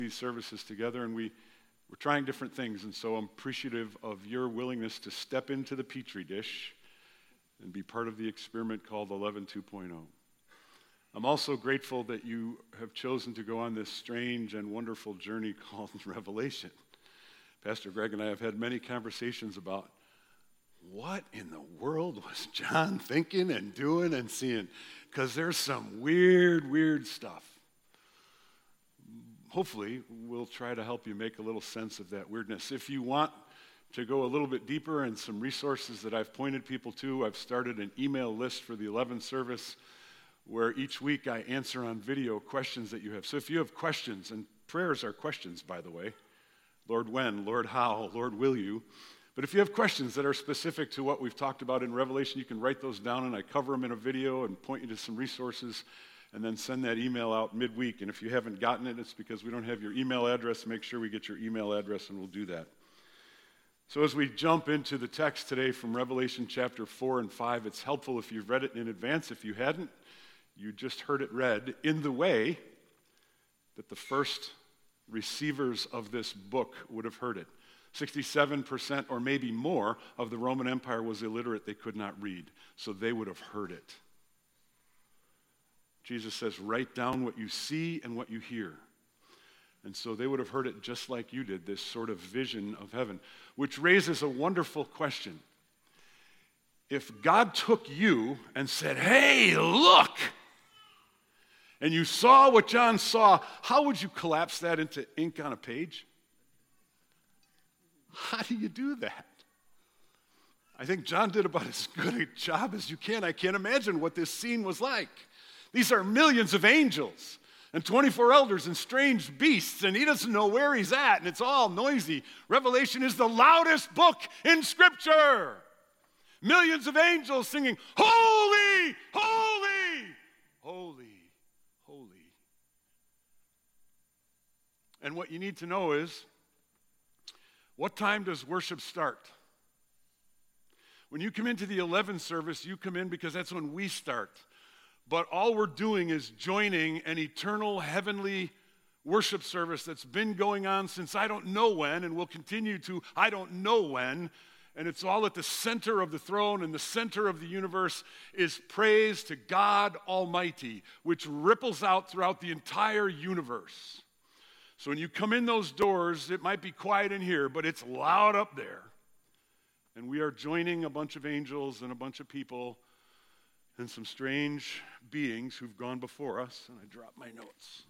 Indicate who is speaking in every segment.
Speaker 1: these services together, and we're trying different things, and so I'm appreciative of your willingness to step into the Petri dish and be part of the experiment called 11 2.0. I'm also grateful that you have chosen to go on this strange and wonderful journey called Revelation. Pastor Greg and I have had many conversations about what in the world was John thinking and doing and seeing, because there's some weird stuff. Hopefully, we'll try to help you make a little sense of that weirdness. If you want to go a little bit deeper and some resources that I've pointed people to, I've started an email list for the 11th service where each week I answer on video questions that you have. So if you have questions, and prayers are questions, by the way, Lord, when, Lord, how, Lord, will you? But if you have questions that are specific to what we've talked about in Revelation, you can write those down, and I cover them in a video and point you to some resources, and then send that email out midweek. And if you haven't gotten it, it's because we don't have your email address. Make sure we get your email address, and we'll do that. So as we jump into the text today from Revelation chapter 4 and 5, it's helpful if you've read it in advance. If you hadn't, you just heard it read in the way that the first receivers of this book would have heard it. 67% or maybe more of the Roman Empire was illiterate. They could not read, so they would have heard it. Jesus says, write down what you see and what you hear. And so they would have heard it just like you did, this sort of vision of heaven, which raises a wonderful question. If God took you and said, hey, look, and you saw what John saw, how would you collapse that into ink on a page? How do you do that? I think John did about as good a job as you can. I can't imagine what this scene was like. These are millions of angels and 24 elders and strange beasts, and he doesn't know where he's at, and it's all noisy. Revelation is the loudest book in Scripture. Millions of angels singing, holy, holy, holy, holy. And what you need to know is, what time does worship start? When you come into the 11th service, you come in because that's when we start. But all we're doing is joining an eternal heavenly worship service that's been going on since I don't know when, and will continue to I don't know when. And it's all at the center of the throne, and the center of the universe is praise to God Almighty, which ripples out throughout the entire universe. So when you come in those doors, it might be quiet in here, but it's loud up there. And we are joining a bunch of angels and a bunch of people and some strange beings who've gone before us. And I dropped my notes.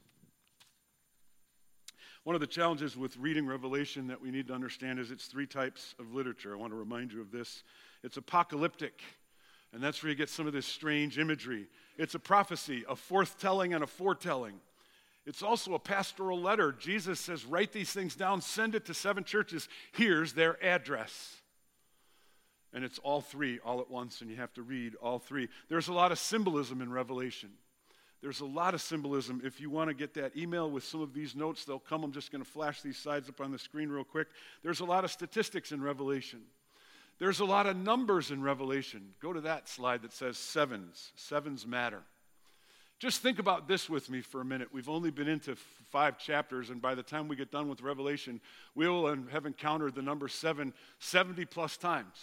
Speaker 1: One of the challenges with reading Revelation that we need to understand is it's three types of literature. I want to remind you of this. It's apocalyptic, and that's where you get some of this strange imagery. It's a prophecy, a forthtelling and a foretelling. It's also a pastoral letter. Jesus says, write these things down, send it to 7 churches. Here's their address. And it's all three all at once, and you have to read all three. There's a lot of symbolism in Revelation. There's a lot of symbolism. If you want to get that email with some of these notes, they'll come. I'm just going to flash these slides up on the screen real quick. There's a lot of statistics in Revelation. There's a lot of numbers in Revelation. Go to that slide that says sevens. Sevens matter. Just think about this with me for a minute. We've only been into 5 chapters, and by the time we get done with Revelation, we will have encountered the number 7 70 plus times.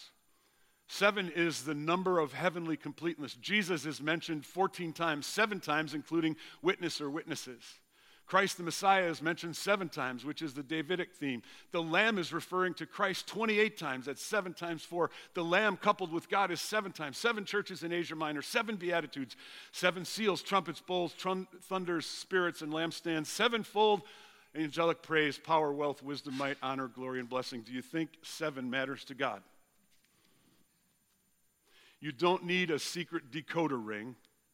Speaker 1: 7 is the number of heavenly completeness. Jesus is mentioned 14 times, 7 times, including witness or witnesses. Christ the Messiah is mentioned 7 times, which is the Davidic theme. The Lamb is referring to Christ 28 times. That's 7 times 4. The Lamb coupled with God is 7 times. 7 churches in Asia Minor, 7 beatitudes, 7 seals, trumpets, bowls, thunders, spirits, and lampstands, 7-fold angelic praise, power, wealth, wisdom, might, honor, glory, and blessing. Do you think 7 matters to God? You don't need a secret decoder ring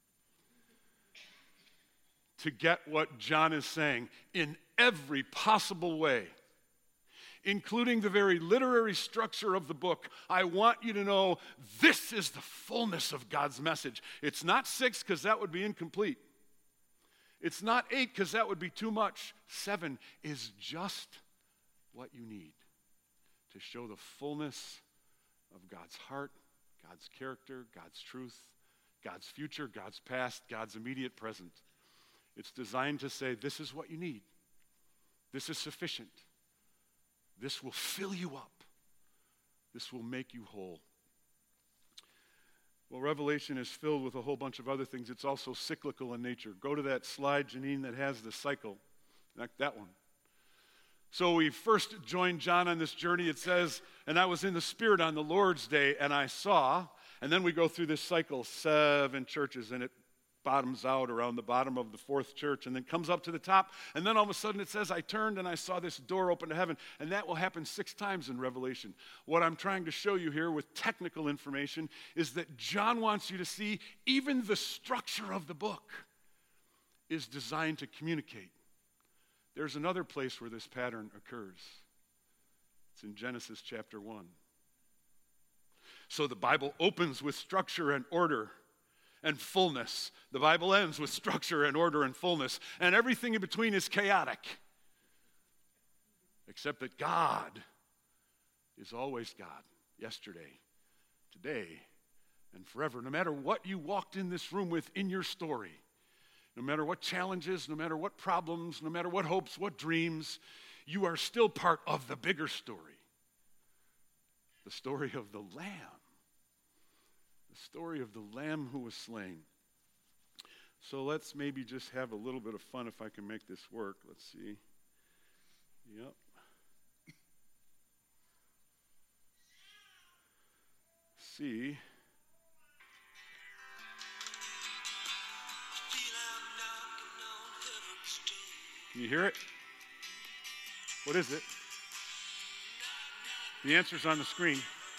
Speaker 1: to get what John is saying in every possible way, including the very literary structure of the book. I want you to know this is the fullness of God's message. It's not 6 because that would be incomplete. It's not 8 because that would be too much. 7 is just what you need to show the fullness of God's heart, God's character, God's truth, God's future, God's past, God's immediate present. It's designed to say, this is what you need. This is sufficient. This will fill you up. This will make you whole. Well, Revelation is filled with a whole bunch of other things. It's also cyclical in nature. Go to that slide, Janine, that has the cycle. Like that one. So we first joined John on this journey. It says, and I was in the Spirit on the Lord's day, and I saw, and then we go through this cycle, 7 churches, and it bottoms out around the bottom of the 4th church and then comes up to the top. And then all of a sudden it says, I turned and I saw this door open to heaven. And that will happen 6 times in Revelation. What I'm trying to show you here with technical information is that John wants you to see even the structure of the book is designed to communicate. There's another place where this pattern occurs. It's in Genesis chapter 1. So the Bible opens with structure and order and fullness. The Bible ends with structure and order and fullness. And everything in between is chaotic. Except that God is always God. Yesterday, today, and forever. No matter what you walked in this room with in your story, no matter what challenges, no matter what problems, no matter what hopes, what dreams, you are still part of the bigger story. The story of the Lamb. The story of the Lamb who was slain. So let's maybe just have a little bit of fun if I can make this work. Let's see. Yep. See. Can you hear it? What is it? The answer's on the screen.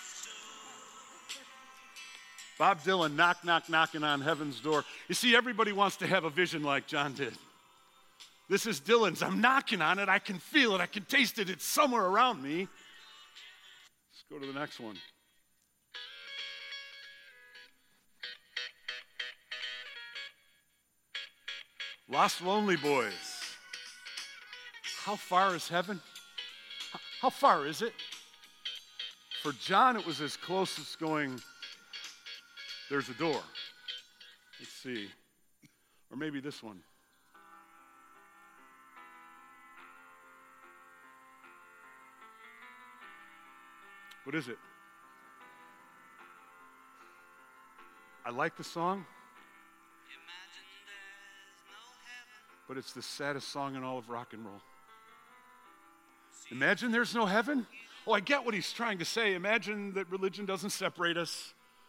Speaker 1: Bob Dylan, knock, knock, knocking on heaven's door. You see, everybody wants to have a vision like John did. This is Dylan's. I'm knocking on it. I can feel it. I can taste it. It's somewhere around me. Let's go to the next one. Lost Lonely Boys. How far is heaven? How far is it? For John, it was as close as going, there's a door. Let's see. Or maybe this one. What is it? I like the song, but it's the saddest song in all of rock and roll. Imagine there's no heaven? Oh, I get what he's trying to say. Imagine that religion doesn't separate us.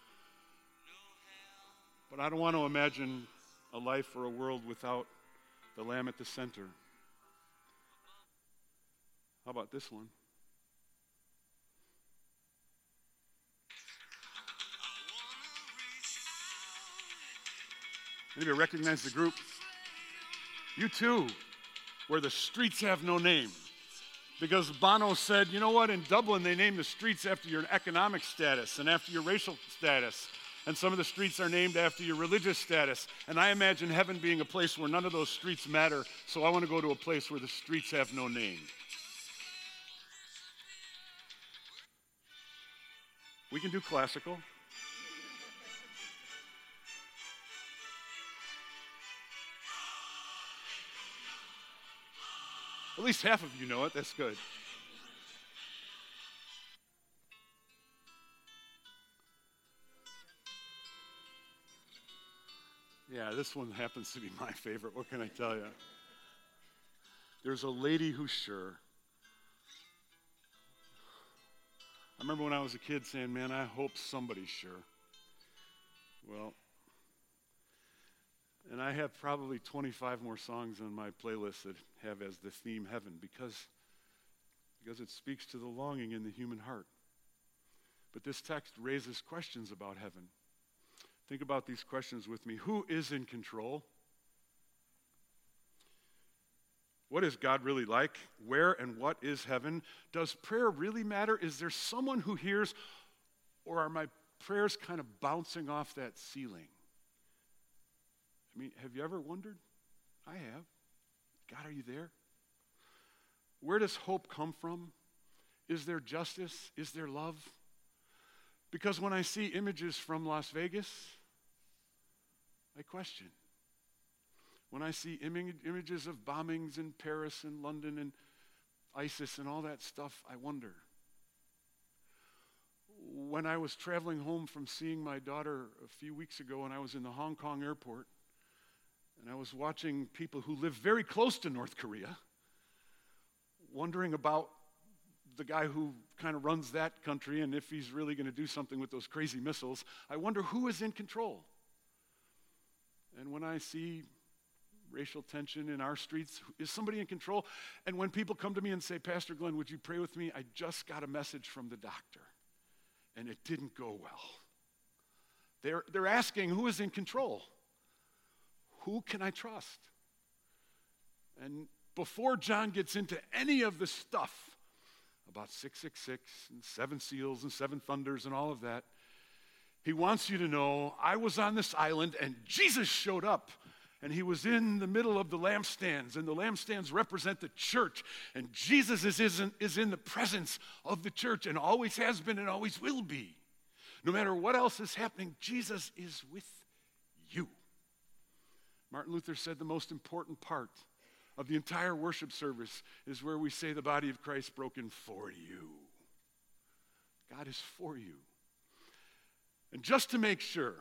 Speaker 1: But I don't want to imagine a life or a world without the Lamb at the center. How about this one? Anybody recognize the group? U2, where the streets have no name. Because Bono said, you know what, in Dublin they name the streets after your economic status and after your racial status. And some of the streets are named after your religious status. And I imagine heaven being a place where none of those streets matter, so I want to go to a place where the streets have no name. We can do classical. At least half of you know it. That's good. Yeah, this one happens to be my favorite. What can I tell you? There's a lady who's sure. I remember when I was a kid saying, man, I hope somebody's sure. Well, and I have probably 25 more songs on my playlist that have as the theme heaven because it speaks to the longing in the human heart. But this text raises questions about heaven. Think about these questions with me. Who is in control? What is God really like? Where and what is heaven? Does prayer really matter? Is there someone who hears, or are my prayers kind of bouncing off that ceiling? I mean, have you ever wondered? I have. God, are you there? Where does hope come from? Is there justice? Is there love? Because when I see images from Las Vegas, I question. When I see images of bombings in Paris and London and ISIS and all that stuff, I wonder. When I was traveling home from seeing my daughter a few weeks ago, and I was in the Hong Kong airport, and I was watching people who live very close to North Korea, wondering about the guy who kind of runs that country and if he's really going to do something with those crazy missiles, I wonder who is in control. And when I see racial tension in our streets, is somebody in control? And when people come to me and say, Pastor Glenn, would you pray with me? I just got a message from the doctor, and it didn't go well. They're asking who is in control? Who can I trust? And before John gets into any of the stuff about 666 and 7 seals and 7 thunders and all of that, he wants you to know, I was on this island and Jesus showed up, and he was in the middle of the lampstands, and the lampstands represent the church, and Jesus is in the presence of the church and always has been and always will be. No matter what else is happening, Jesus is with you. Martin Luther said the most important part of the entire worship service is where we say the body of Christ broken for you. God is for you. And just to make sure,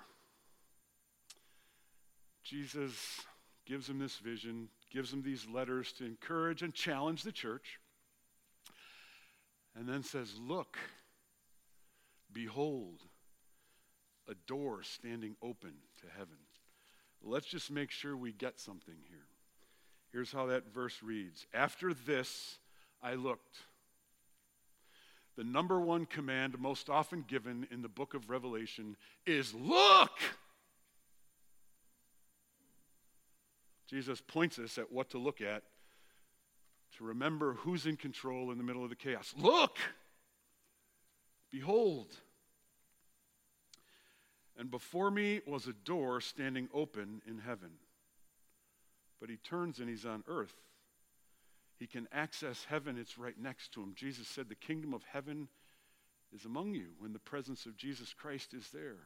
Speaker 1: Jesus gives him this vision, gives him these letters to encourage and challenge the church, and then says, look, behold, a door standing open to heaven. Let's just make sure we get something here. Here's how that verse reads. After this, I looked. The number one command most often given in the book of Revelation is look. Jesus points us at what to look at to remember who's in control in the middle of the chaos. Look! Behold! And before me was a door standing open in heaven. But he turns and he's on earth. He can access heaven. It's right next to him. Jesus said the kingdom of heaven is among you when the presence of Jesus Christ is there.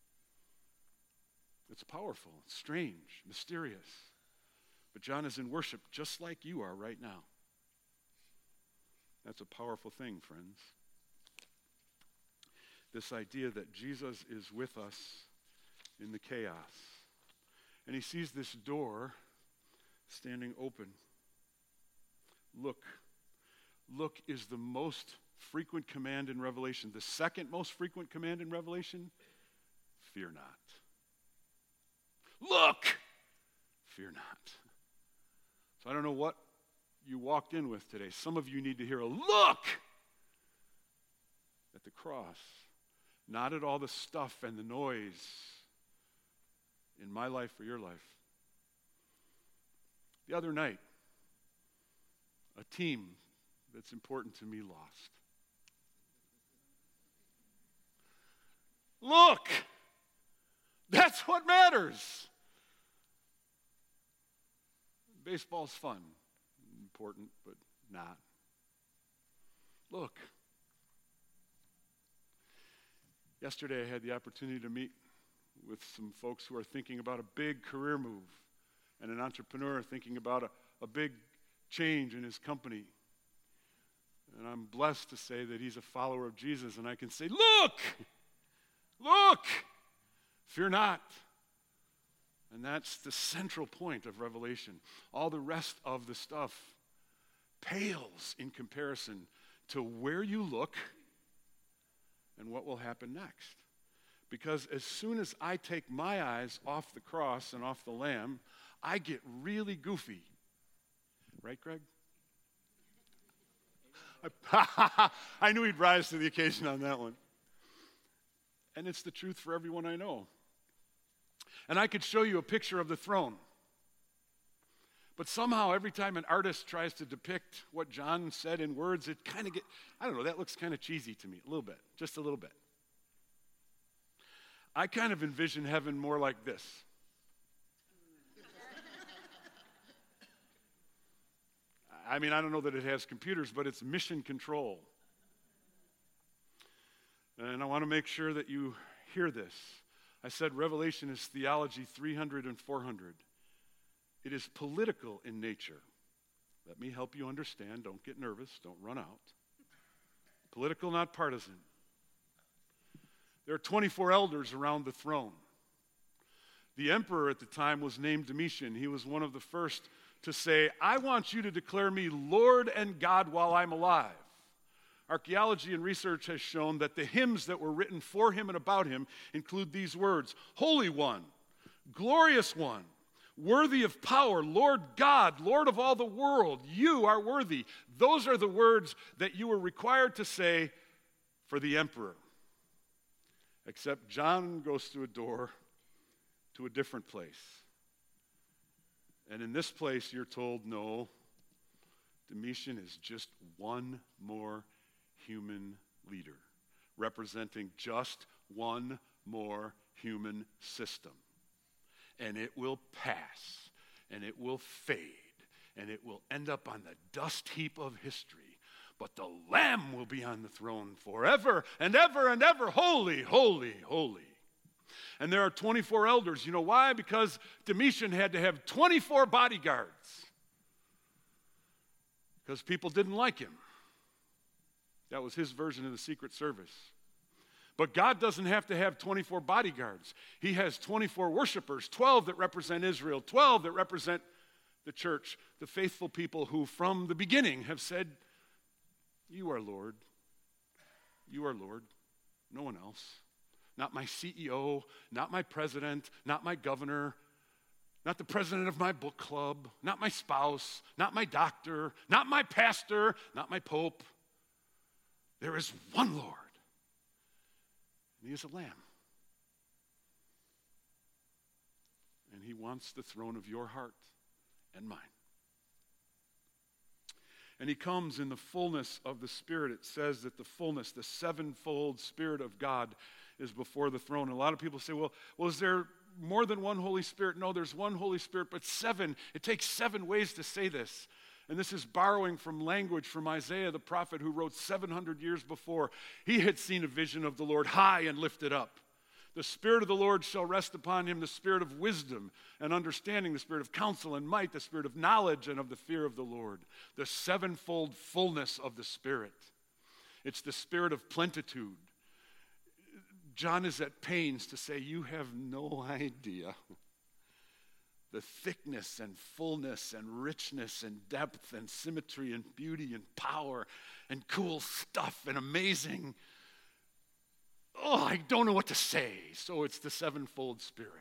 Speaker 1: It's powerful, it's strange, mysterious. But John is in worship just like you are right now. That's a powerful thing, friends. This idea that Jesus is with us in the chaos. And he sees this door standing open. Look. Look is the most frequent command in Revelation. The second most frequent command in Revelation, fear not. Look! Fear not. So I don't know what you walked in with today. Some of you need to hear a look at the cross, not at all the stuff and the noise in my life or your life. The other night, a team that's important to me lost. Look! That's what matters. Baseball's fun, important, but not. Look. Yesterday I had the opportunity to meet with some folks who are thinking about a big career move and an entrepreneur thinking about a big change in his company. And I'm blessed to say that he's a follower of Jesus, and I can say, look! Look! Fear not. And that's the central point of Revelation. All the rest of the stuff pales in comparison to where you look and what will happen next. Because as soon as I take my eyes off the cross and off the Lamb, I get really goofy. Right, Greg? I knew he'd rise to the occasion on that one. And it's the truth for everyone I know. And I could show you a picture of the throne. But somehow every time an artist tries to depict what John said in words, it kind of I don't know, that looks kind of cheesy to me, a little bit, just a little bit. I kind of envision heaven more like this. I mean, I don't know that it has computers, but it's mission control. And I want to make sure that you hear this. I said Revelation is theology 300 and 400. It is political in nature. Let me help you understand. Don't get nervous. Don't run out. Political, not partisan. There are 24 elders around the throne. The emperor at the time was named Domitian. He was one of the first to say, I want you to declare me Lord and God while I'm alive. Archaeology and research has shown that the hymns that were written for him and about him include these words: Holy One, Glorious One, worthy of power, Lord God, Lord of all the world, you are worthy. Those are the words that you were required to say for the emperor. Except John goes through a door to a different place. And in this place, you're told, no, Domitian is just one more human leader, representing just one more human system. And it will pass, and it will fade, and it will end up on the dust heap of history. But the Lamb will be on the throne forever and ever and ever. Holy, holy, holy. And there are 24 elders. You know why? Because Domitian had to have 24 bodyguards. Because people didn't like him. That was his version of the Secret Service. But God doesn't have to have 24 bodyguards. He has 24 worshipers, 12 that represent Israel, 12 that represent the church, the faithful people who from the beginning have said, you are Lord. You are Lord. No one else. Not my CEO, not my president, not my governor, not the president of my book club, not my spouse, not my doctor, not my pastor, not my pope. There is one Lord, and he is a lamb. And he wants the throne of your heart and mine. And he comes in the fullness of the Spirit. It says that the fullness, the sevenfold Spirit of God is before the throne. And a lot of people say, well, is there more than one Holy Spirit? No, there's one Holy Spirit, but seven. It takes 7 ways to say this. And this is borrowing from language from Isaiah the prophet, who wrote 700 years before. He had seen a vision of the Lord high and lifted up. The Spirit of the Lord shall rest upon him, the Spirit of wisdom and understanding, the Spirit of counsel and might, the Spirit of knowledge and of the fear of the Lord. The sevenfold fullness of the Spirit. It's the Spirit of plenitude. John is at pains to say, you have no idea the thickness and fullness and richness and depth and symmetry and beauty and power and cool stuff and amazing. Oh, I don't know what to say. So it's the sevenfold Spirit.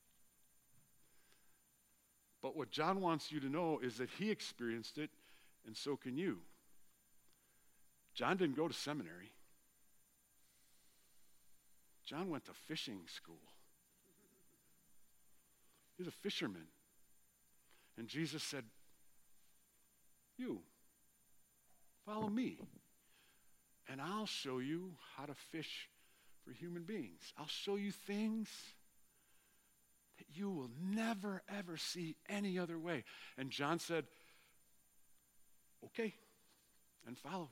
Speaker 1: But what John wants you to know is that he experienced it, and so can you. John didn't go to seminary. John went to fishing school. He's a fisherman. And Jesus said, you, follow me, and I'll show you how to fish for human beings. I'll show you things that you will never, ever see any other way. And John said, okay, and followed.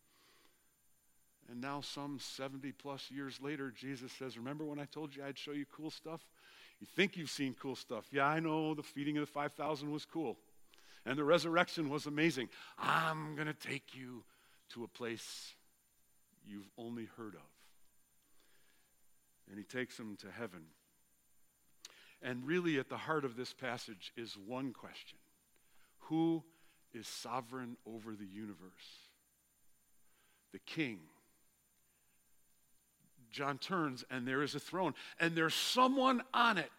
Speaker 1: And now some 70 plus years later, Jesus says, remember when I told you I'd show you cool stuff? You think you've seen cool stuff. Yeah, I know the feeding of the 5,000 was cool. And the resurrection was amazing. I'm going to take you to a place you've only heard of. And he takes them to heaven. And really at the heart of this passage is one question. Who is sovereign over the universe? The King. John turns and there is a throne and there's someone on it.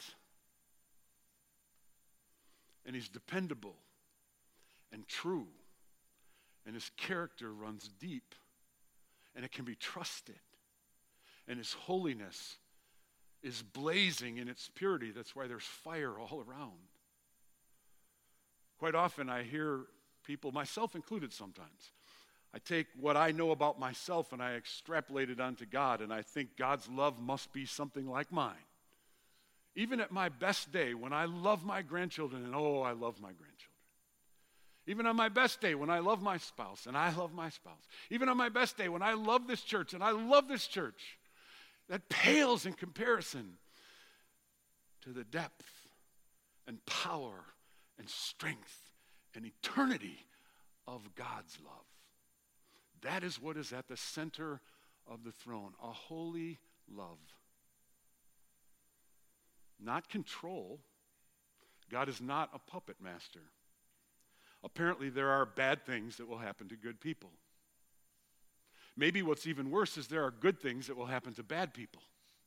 Speaker 1: And he's dependable and true. And his character runs deep. And it can be trusted. And his holiness is blazing in its purity. That's why there's fire all around. Quite often I hear people, myself included sometimes, I take what I know about myself and I extrapolate it onto God, and I think God's love must be something like mine. Even at my best day, when I love my grandchildren, and oh, I love my grandchildren. Even on my best day, when I love my spouse, and I love my spouse. Even on my best day, when I love this church, and I love this church. That pales in comparison to the depth and power and strength and eternity of God's love. That is what is at the center of the throne, a holy love. Not control. God is not a puppet master. Apparently, there are bad things that will happen to good people. Maybe what's even worse is there are good things that will happen to bad people.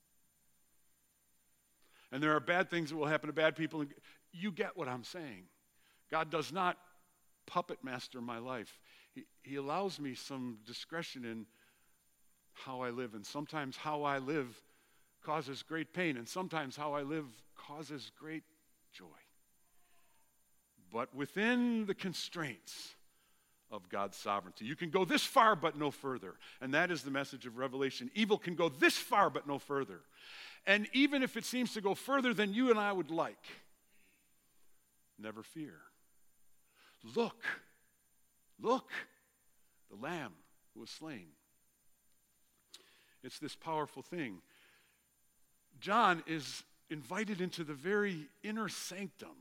Speaker 1: And there are bad things that will happen to bad people. You get what I'm saying. God does not puppet master my life. He allows me some discretion in how I live. And sometimes how I live causes great pain. And sometimes how I live causes great joy. But within the constraints of God's sovereignty. You can go this far but no further. And that is the message of Revelation. Evil can go this far but no further. And even if it seems to go further than you and I would like, never fear. Look, the Lamb who was slain. It's this powerful thing. John is invited into the very inner sanctum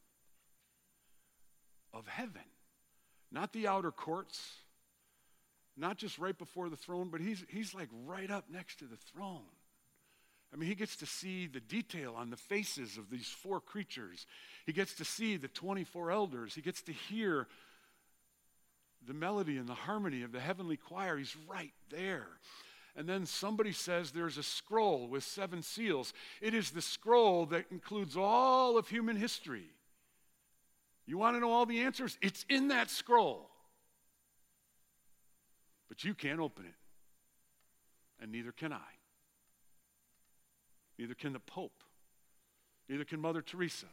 Speaker 1: of heaven. Not the outer courts, not just right before the throne, but he's like right up next to the throne. I mean, he gets to see the detail on the faces of these four creatures. He gets to see the 24 elders. He gets to hear the melody and the harmony of the heavenly choir. He's right there. And then somebody says there's a scroll with 7 seals. It is the scroll that includes all of human history. You want to know all the answers? It's in that scroll. But you can't open it. And neither can I. Neither can the Pope. Neither can Mother Teresa.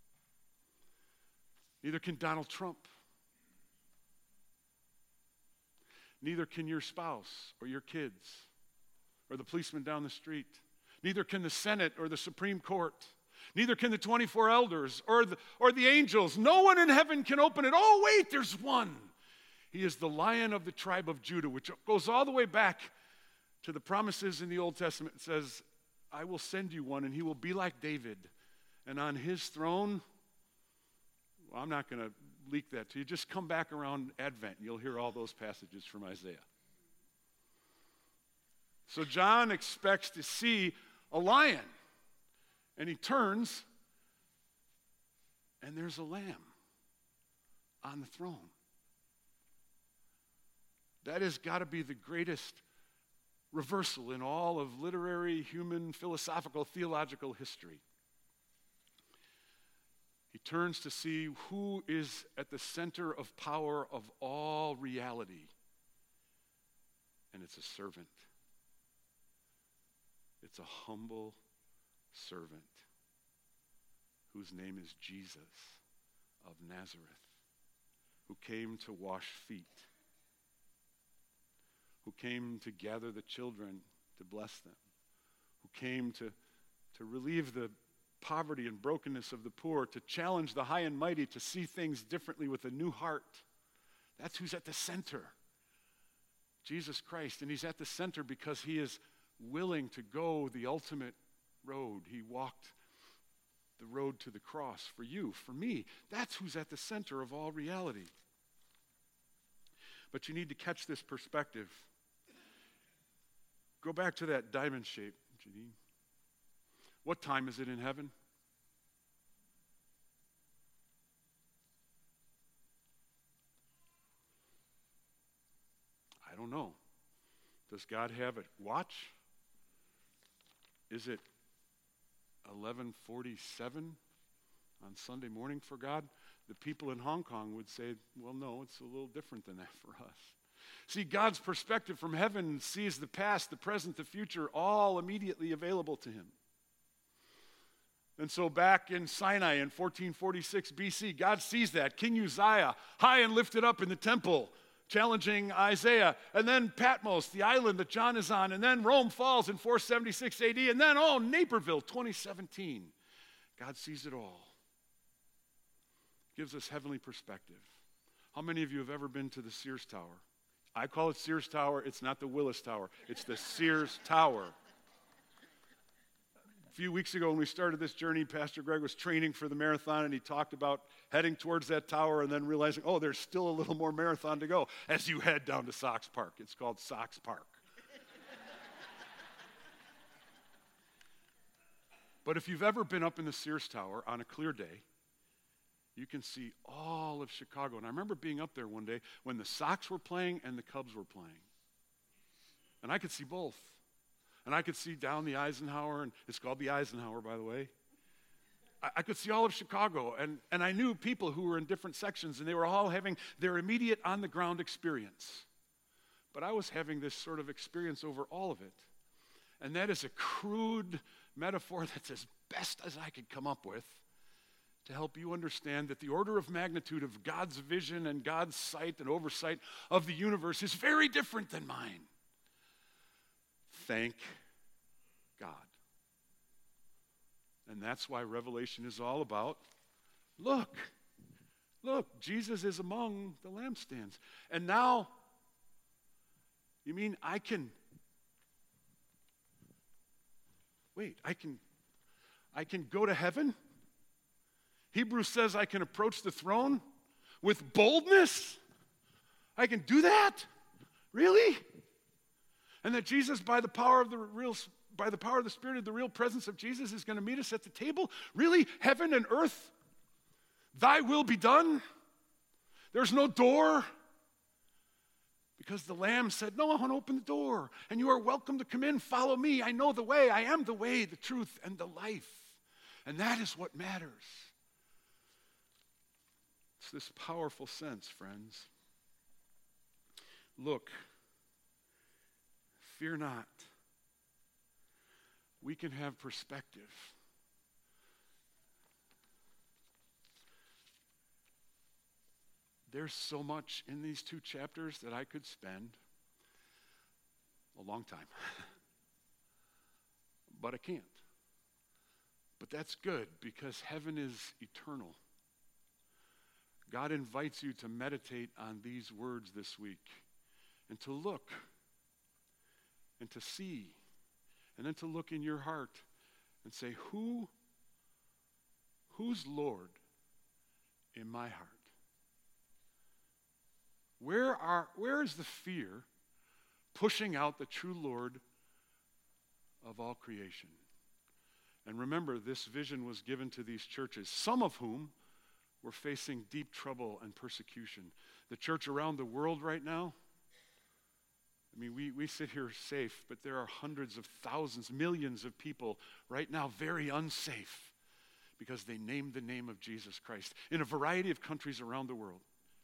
Speaker 1: Neither can Donald Trump. Neither can your spouse or your kids or the policeman down the street. Neither can the Senate or the Supreme Court. Neither can the 24 elders or the angels. No one in heaven can open it. Oh, wait, there's one. He is the Lion of the tribe of Judah, which goes all the way back to the promises in the Old Testament. It says, I will send you one, and he will be like David. And on his throne, well, I'm not going to leak that to you. Just come back around Advent, and you'll hear all those passages from Isaiah. So John expects to see a lion. And he turns, and there's a lamb on the throne. That has got to be the greatest reversal in all of literary, human, philosophical, theological history. He turns to see who is at the center of power of all reality. And it's a servant. It's a humble servant whose name is Jesus of Nazareth, who came to wash feet, who came to gather the children to bless them, who came to relieve the poverty and brokenness of the poor, to challenge the high and mighty to see things differently with a new heart. That's who's at the center. Jesus Christ. And he's at the center because he is willing to go the ultimate road. He walked the road to the cross for you, for me. That's who's at the center of all reality. But you need to catch this perspective. Go back to that diamond shape, Janine. What time is it in heaven? I don't know. Does God have a watch? Is it 11:47 on Sunday morning for God? The people in Hong Kong would say, well, no, it's a little different than that for us. See, God's perspective from heaven sees the past, the present, the future, all immediately available to him. And so back in Sinai in 1446 BC, God sees that. King Uzziah, high and lifted up in the temple, challenging Isaiah. And then Patmos, the island that John is on. And then Rome falls in 476 AD. And then, Naperville, 2017. God sees it all. Gives us heavenly perspective. How many of you have ever been to the Sears Tower? I call it Sears Tower. It's not the Willis Tower. It's the Sears Tower. few weeks ago when we started this journey, Pastor Greg was training for the marathon, and he talked about heading towards that tower and then realizing, oh, there's still a little more marathon to go as you head down to Sox Park. It's called Sox Park. But if you've ever been up in the Sears Tower on a clear day, you can see all of Chicago. And I remember being up there one day when the Sox were playing and the Cubs were playing. And I could see both. And I could see down the Eisenhower, and it's called the Eisenhower, by the way. I could see all of Chicago, and I knew people who were in different sections, and they were all having their immediate on-the-ground experience. But I was having this sort of experience over all of it. And that is a crude metaphor that's as best as I could come up with to help you understand that the order of magnitude of God's vision and God's sight and oversight of the universe is very different than mine. Thank God. And that's why Revelation is all about, look, Jesus is among the lampstands. And now, you mean I can go to heaven? Hebrews says I can approach the throne with boldness? I can do that? Really? And that Jesus, by the power of the Spirit, the real presence of Jesus is going to meet us at the table? Really? Heaven and earth? Thy will be done? There's no door? Because the Lamb said, no, I want to open the door. And you are welcome to come in, follow me. I know the way. I am the way, the truth, and the life. And that is what matters. It's this powerful sense, friends. Look, fear not. We can have perspective. There's so much in these two chapters that I could spend a long time. But I can't. But that's good because heaven is eternal. God invites you to meditate on these words this week and to look and to see and then to look in your heart and say, who's Lord in my heart? Where is the fear pushing out the true Lord of all creation? And remember, this vision was given to these churches, some of whom were facing deep trouble and persecution. The church around the world right now, I mean, we sit here safe, but there are hundreds of thousands, millions of people right now very unsafe because they named the name of Jesus Christ in a variety of countries around the world.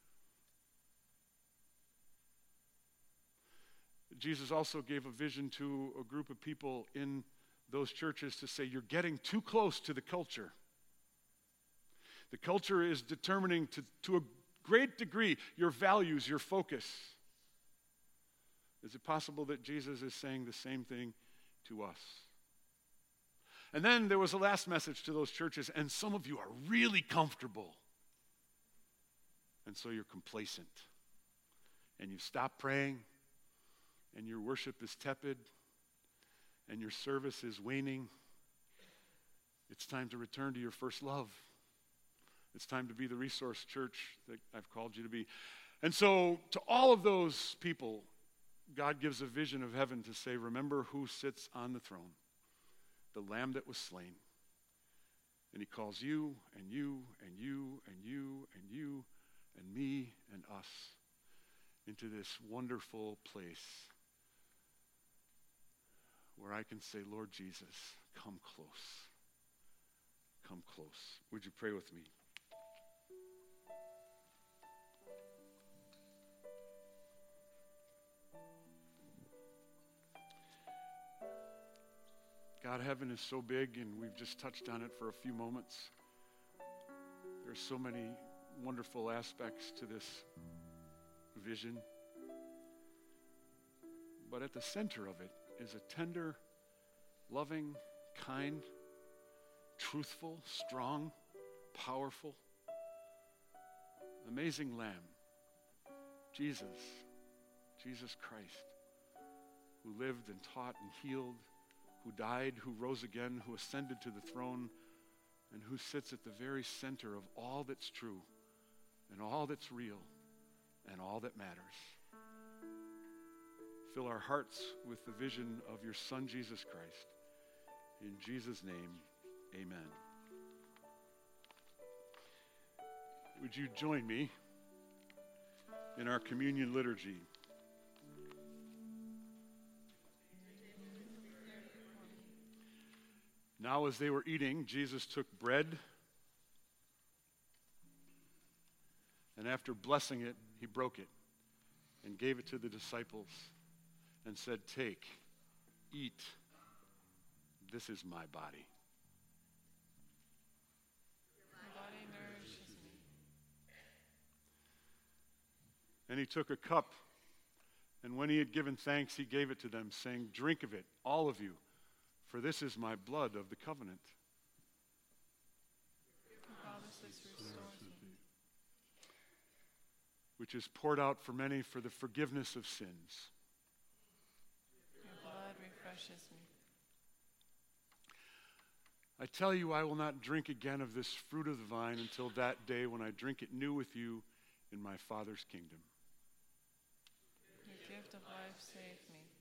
Speaker 1: Jesus also gave a vision to a group of people in those churches to say, you're getting too close to the culture. The culture is determining to a great degree your values, your focus. Is it possible that Jesus is saying the same thing to us? And then there was a last message to those churches, and some of you are really comfortable. And so you're complacent. And you stop praying, and your worship is tepid, and your service is waning. It's time to return to your first love. It's time to be the resource church that I've called you to be. And so to all of those people, God gives a vision of heaven to say, remember who sits on the throne, the Lamb that was slain. And he calls you and you and you and you and you and me and us into this wonderful place where I can say, Lord Jesus, come close. Come close. Would you pray with me? God, heaven is so big, and we've just touched on it for a few moments. There's so many wonderful aspects to this vision. But at the center of it is a tender, loving, kind, truthful, strong, powerful, amazing Lamb, Jesus Christ, who lived and taught and healed, who died, who rose again, who ascended to the throne, and who sits at the very center of all that's true and all that's real and all that matters. Fill our hearts with the vision of your Son, Jesus Christ. In Jesus' name, amen. Would you join me in our communion liturgy? Now, as they were eating, Jesus took bread, and after blessing it, he broke it and gave it to the disciples and said, "Take, eat. This is my body."
Speaker 2: My body nourishes me.
Speaker 1: And he took a cup, and when he had given thanks, he gave it to them, saying, "Drink of it, all of you, for this is my blood of the covenant."
Speaker 2: The promises restores me.
Speaker 1: Which is poured out for many for the forgiveness of sins.
Speaker 2: Your blood refreshes me.
Speaker 1: I tell you, I will not drink again of this fruit of the vine until that day when I drink it new with you in my Father's kingdom.
Speaker 2: Your gift of life saved me.